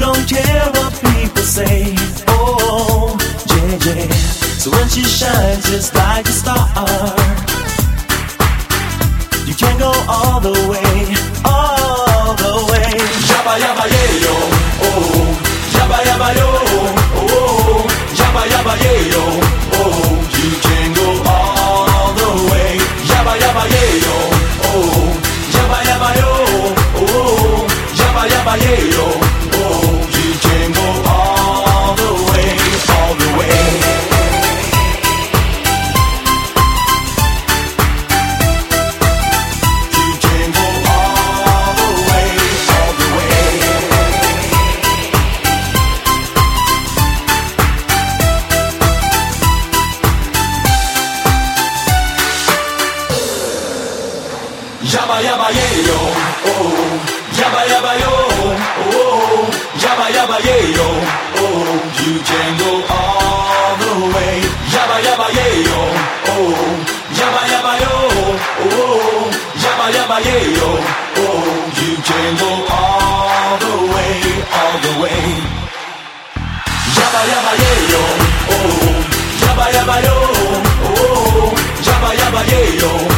don't care what people say. Oh, yeah, yeah. So when she shines just like a star, you can go all the way, all the way. Yabba yabba yeah yo, oh, yabba yabba yo, oh, yabba yabba yeah yo, oh, you can go all the way. Yabba yabba yeah yo, oh, yabba yabba yo, oh, yabba yabba yeah yo, oh, you can go all the way, all the way. Yabba yabba yeah yo, oh, yabba yabba yo, oh, yabba yabba yeah yo, oh, you can go all the way. Yabba yabba yeah yo, oh, yabba yabba yo, oh, yabba yabba yeah yo, oh, you can go all the way, all the way. Yabba yabba yeah yo, oh, yabba yabba yo, oh, yabba yabba yeah yo.